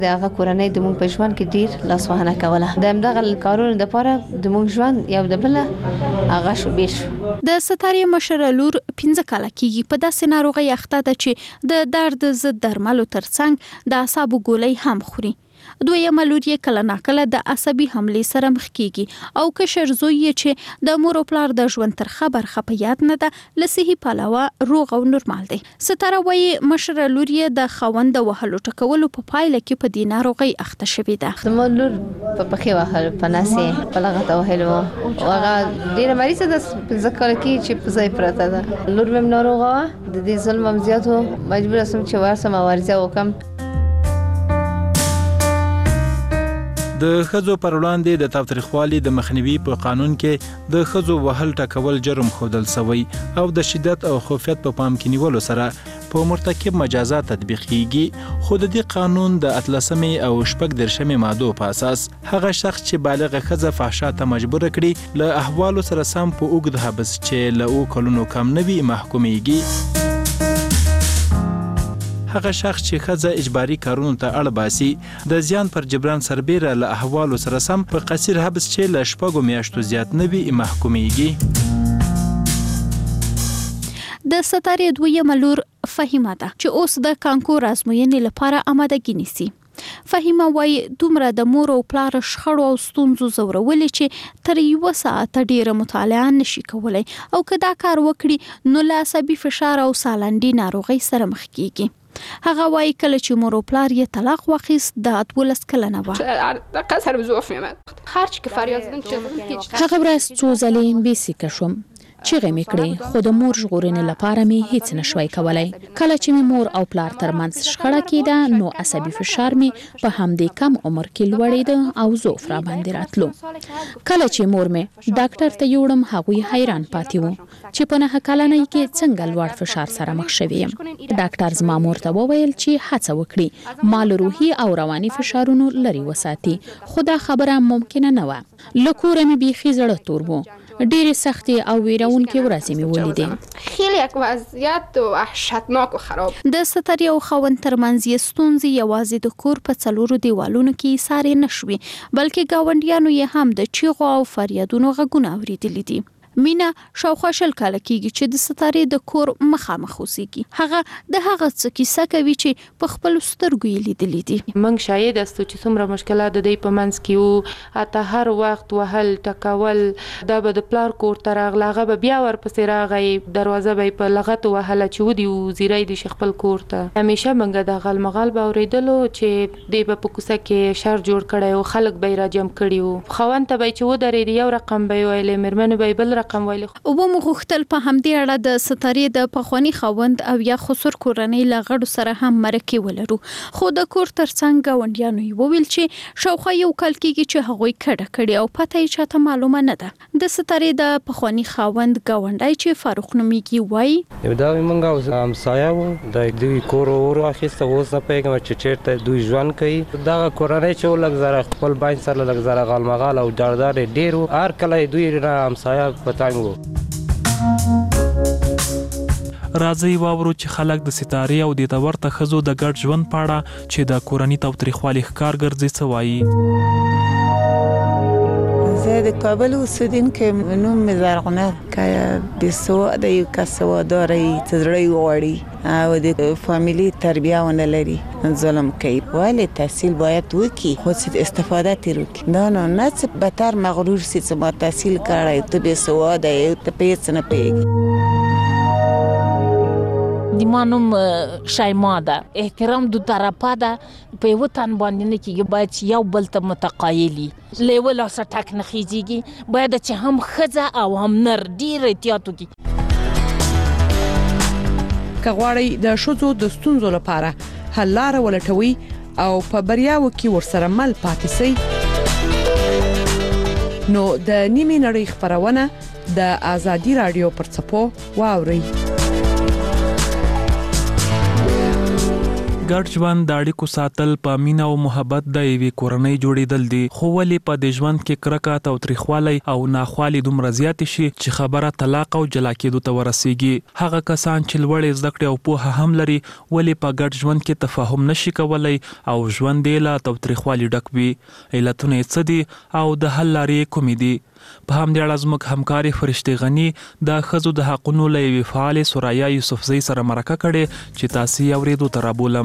د هغه کورنۍ د مونږ په ژوند کې ډیر لاسوهنه کوله. د همدغه کارونو لپاره د مونږ ژوند یو د بل هغه شو بیل شو. د ستارې مشره لور 15 کاله کېږي په داسې ناروغۍ اخته ده چې د درد ضد درملو ترڅنګ د اعصابو ګولۍ هم خوري. دویمه لور یې کله ناکله د عصبي حملې سره مخ کېږي او کشر زوی یې چې د مور او پلار د ژوند ترخه برخه په یاد نه ده له صحي پلوه روغ او نورمال دی. ستاره وایي مشره لور یې د خاوند د وهلو ټکولو په پایله کې په دې ناروغۍ اخته شوې ده. زما لور په پښې وهلو په ناسې په لغته وهلو او هغه ډېره مریضه ده 15 کاله کې چې په ځای پرته ده. لور مې ناروغه وه د دې ظلم هم زیات و مجبوره شوم چې ورسم مبارزه وکړم. د ښځو پر وړاندې د تاوتریخوالي د مخنیوي په قانون کې د ښځو وهل ټکول جرم ښودل شوی او د شدت او خفیت په پام کې نیولو سره په مرتکب مجازات تطبیق کیږي. خو د دې قانون د 13 او 14 مادو په اساس هغه شخص چې بالغه ښځه فحشا ته مجبور کړي له احوالو سره سم په اوږد حبس چې له 2 کلونو کم نه وي محکومیږي. هغه شخص چې ښځه اجباري کارونو ته اړ باسي د زیان پر جبران سربیره له احوالو سره سم په قصیر حبس چې له 6 میاشتو زیات نه وي محکومیږي. د ستارې دویمه لور فهیمه ده چې اوس د کانکور ازموینې لپاره آمادګي نیسي. فهیمه وایي دومره د مور او پلار شخړو او ستونزو زورولې چې تر 1 ساعت ډیره مطالعه نشي کولای او که دا کار وکړي نو له عصبي فشار او سالنډي ناروغۍ سره مخ کیږي. هغه وایي کله چې مور او پلار یې طلاق واخیست د 12 کلنه وه. هغه ورځ څو ځلې بیسیکه شوم چیغې مې کړې خو د مور ژغورنې لپاره مې هیڅ نشوای کولای. کله چې مې مور او پلار ترمنځ شخړه کېده نو عصبي فشار مې په همدې کم عمر کې لوړېده او ضعف را باندې راتلو. کله چې مور مې ډاکټر ته یوړم هغوی حیران پاتې وو چې په 9 کلنۍ کې څنګه لوړ فشار سره مخ شوې یم. ډاکټر زما مور ته وویل چې هڅه وکړي ما له روحي او رواني فشارونو لرې وساتي خو دا خبره ممکنه نه وه. له کوره مې بیخي زړه تور وو. ډېرې سختې او ویرونکې ورځې مې ولیدې. خیلی یک وضعیت وحشتناک و خراب. د ستارې او خاوند ترمنځ یې ستونزې یوازې د کور په 4 دیوالونو کې ایسارې نشوي بلکې ګاونډیانو یې هم د چیغو او فریادونو غږونه اورېدلي دي. مینا شاوخوا 20 کاله کېږي چې د ستارې د کور مخامخ اوسېږي. هغه د هغه څه کیسه کوي چې په خپل سترګو یې لیدلې دي. موږ شاهد استو چې څومره مشکلات د دې په منځ کې وو. اته هر وخت وهل ټکول دا به د پلار کور ته راغله هغه به بیا ورپسې راغی دروازه به په لغت وهله چې ودی وزیری د خپل کور ته. همیشه موږ د غلمغال به اورېدلو چې دې په کوڅه کې شر جوړ کړی او خلک به راجم کړي وو. خوند ته به چې ودرېد یو رقم به ویلې مرمن به بل رقم ویل. او مغختل په همدې اړه د ستارې د پخوانی خوند او یا خسر کورنۍ لغړو سره هم مرکه ولرو. خو د کور ترڅنګ ګاونډیانو یې وویل چې شاوخوا 1 کال کېږي چې هغوی کډه کړي او پته یې چاته معلومه نه ده. د ستارې د پخوانی خوند ګاونډای چې فاروق نومیږي وایي دا موږ اوس همسایه وو د دوی کور ور اخیسته اوس په پیغام چې چیرته دوی ژوند کوي. دا کورنۍ چې لږ زره خپل باین سره لږ زره غلمغال او جاردار ډیرو هر کله دوی را همسایه پتانګو. راځي واورو چې خلک د ستارې او د ورته ښځو د ګډ ژوند پاړه چې د کورنۍ تاوتریخوالي ښکار ګرځي څه وایي. زه د کابل اوسیدونکی نوم مې زرغونه که بېسواده یو که سواداره یي څه زړه یې وغواړي او د فامیلي تربیه ونه لري ظلم کوي. ولې تحصیل باید وکړي خو استفاده ترې وکړي. دا نو نه څه بتر مغرور سي چې ما تحصیل کړی ته بېسواده یې ته په هېڅ نه پوهېږي. د ما نوم شایما ده. احترام دو طرفه ده په یو تن باندې نه کېږي باید چې یو بل ته متقایلي لیول او سټک نه خیږي باید چې هم ښځه او هم نر ډېر احتیاط وکړي. که غواړئ د ښځو د ستونزو لپاره حل لاره ولټوي او په بریاوو کې ورسره مل پاتې سئ نو د نیمې نړۍ خپرونه د آزادي راډیو پر څپو واورئ. ګډ ژوند د اړیکو ساتل په مینه او محبت د یوې کورنۍ جوړېدل دي، خو ولې په دې ژوند کې کرکه، تاوتریخوالی او ناخوالې دومره زیاتې شي چې خبره طلاق او جلا کېدو ته ورسیږي؟ هغه کسان چې لوړې زده کړې او پوهه هم لري ولې په ګډ ژوند کې تفاهم نشي کولی او ژوند یې له تاوتریخوالي ډک وي؟ علتونه یې څه دي او د حل لارې کومې دي؟ په همدې اړه زموږ همکارې فرشتې غني د ښځو د حقونو له یوې فعالې سوریا یوسفزۍ سره مرکه کړې چې تاسې یې اورېدو ته رابولم.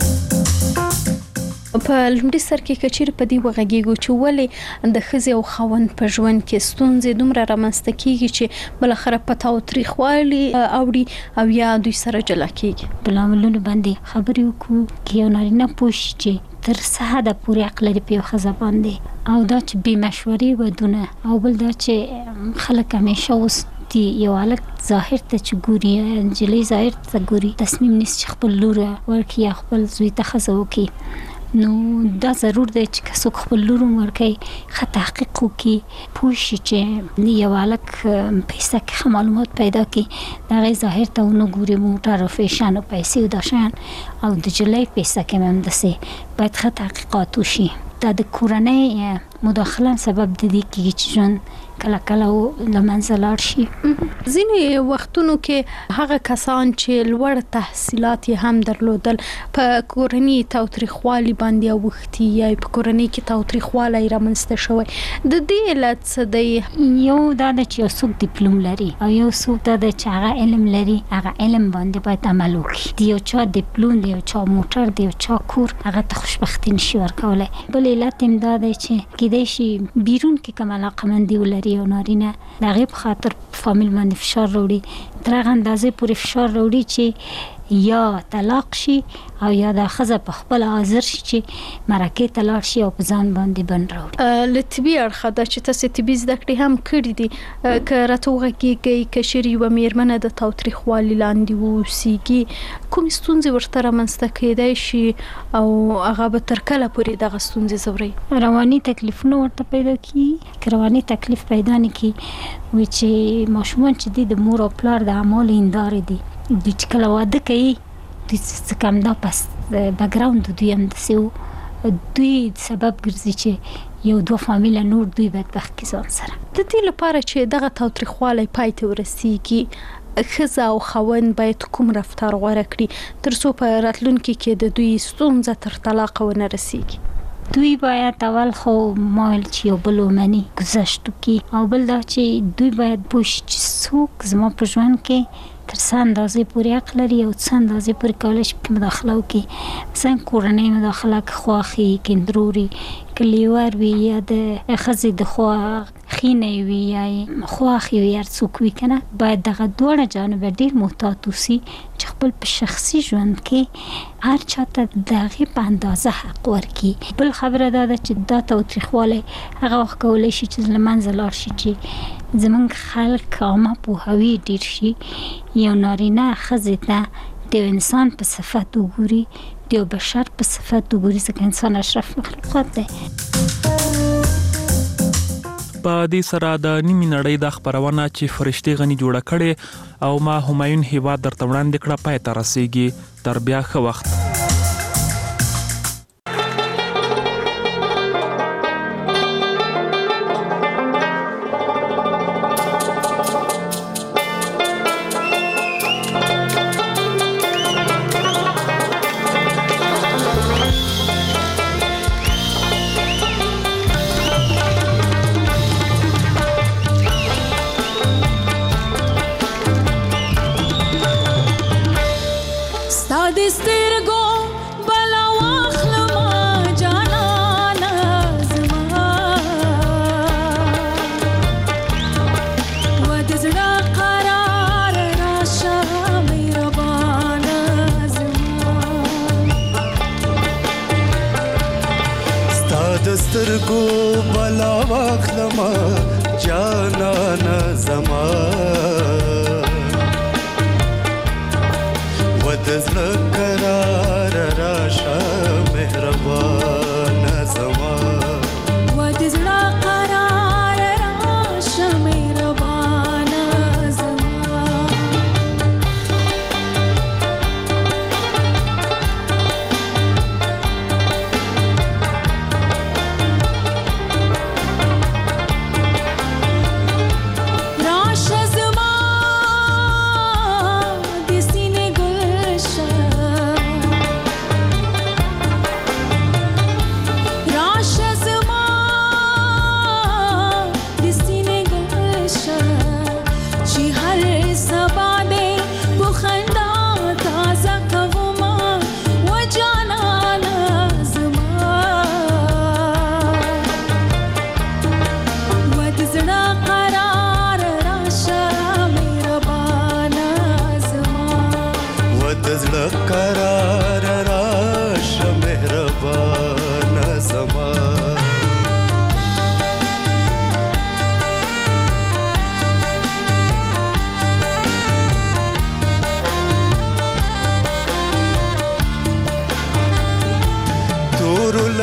په لومړي سر کې کچیر په دې وغږیږو چې ولې د ښځې او خاوند په ژوند کې ستونزې دومره رامنځته کیږي چې بلاخره په تاوتریخوالي اوړي او یا دوی سره جلا کیږي؟ په لاملونو باندې خبرې وکړو کې یو نارینه پوه شي چې تر څه حده پورې عقل لري په یو ښځه باندې، او دا چې بې مشورې ودونه، او بل دا چې خلک همیشه اوس یو هلک ظاهر ته چې ګوري، نجلۍ ظاهر ته ګوري، تصمیم نیسي چې خپل لور ورکړي یا خپل زوی ته ښځه وکړي. نو دا ضرور دی چې که څوک خپل لور ورکړي ښه تحقیق وکړي، پوه شي چې یو هلک په حصه کې ښه معلومات پیدا کړي، د هغې ظاهر ته ونه ګوري، موټر او فیشن او پیسې او دا شیان، او د نجلۍ په حصه کې هم همداسې باید ښه تحقیقات وشي. دا د کورنۍ مداخله سبب د دې کېږي چې ژوند کله کله له منځه لاړ شي. ځینې وختونو کې هغه کسان چې لوړ تحصیلات یې هم درلودل په کورنۍ تاوتریخوالي باندې اوښتي یا په کورنۍ کې تاوتریخوالی رامنځته شوی، د دې علت څه دی؟ یو دا ده چې یو څوک ډیپلوم لري او یو څوک دا ده چې هغه علم لري، هغه علم باندې باید عمل وکړي. د یو چا ډیپلوم، د یو چا موټر، د یو چا کور، هغه ته خوشبختي نشي ورکولی. بل علت هم دا دی چې کیدای شي بیرون کې کوم علاقمندي ولري او نارینه د هغې په خاطر فامیل باندې فشار راوړي، تر هغه اندازې پورې فشار راوړي چې یا طلاق شي او یا د ښځه په خپل حاضر شي چې مرکې ته لاړ شي او په ځان باندې بند راوړي. له طبي اړخه دا چې تاسې طبي زده کړې هم کړي دي، که راته وغږیږئ که چیرې یوه مېرمنه د تاوتریخوالي لاندې واوسیږي، کومې ستونزې ورته رامنځته کېدای شي او هغه به تر کله پورې دغه ستونزې ځوروي؟ رواني تکلیفونه ورته پیدا کیږي. که رواني تکلیف پیدا نه کړي، وایي چې ماشومان چې دي د مور او پلار د اعمالو هندارې دي، دوی چې کله واده کوي دوی څه کم دا پس بګراوند دوی همداسې و، دوی سبب ګرځي چې یو دوه فامیله نور دوی بدبخت کړي ځان سره. د دې لپاره چې دغه تاوتریخوالی پای ته ورسیږي، ښځه او خاوند باید کوم رفتار غوره کړي تر څو په راتلونکي کې د دوی ستونزه تر طلاق ونه رسیږي؟ دوی باید اول خو مایل چې یو بل ومني، گذشت وکړي، او بل دا چې دوی باید پوه شي چې څوک زما په ژوند کې تر څه اندازې پورې حق لري او څه اندازې پورې کولی شي پکې مداخله وکړي. مثلا کورنۍ مداخله که خواښي، کیندروري، که لیور وي یا د ښځې د خوا خینې وي یا خواښې وي، هر څوک وي که نه، باید دغه دواړه جانبه ډېر محتاط اوسي چې خپل په شخصي ژوند کې هر چا ته د هغې په اندازه حق ورکړي. بل خبره دا ده چې دا تاوتریخوالی هغه وخت کولی شي چې له منځه لاړ شي چې زمونږ خلک عامه پوهاوی ډېر شي، یو نارینه ښځې ته د یو انسان په صفت وګوري، د یو بشر په صفت وګوري، ځکه انسان اشرف مخلوقات دی. په دې سره د نیمې نړۍ د خپرونه چې فرشتې غني جوړه کړې او ما همایون هیواد درته وړاندې کړه پای ته رسیږي. تر بیا ښه وخت. سترګو بلا واخلما جانانا زما ودزړه قرار راشه مهربان زما ودزړه قرار راشه مهربان زما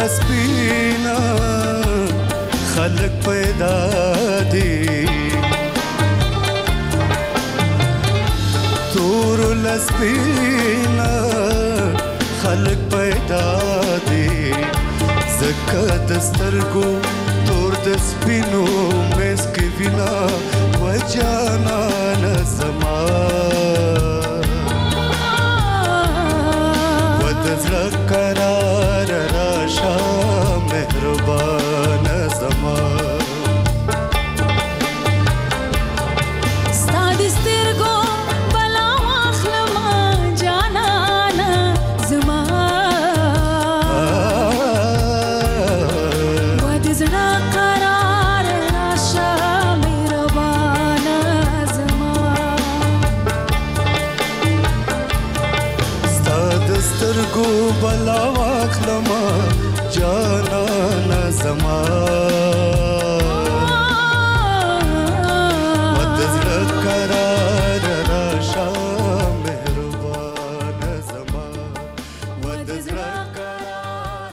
لسپینا خلق پیدا دی تور لسپینا خلق پیدا دی زکه د سترګو تور د سپینو مس کې وینا وجانا نظما ودزړه قرار راشه مهربان زما بلا واخلما جانا نظما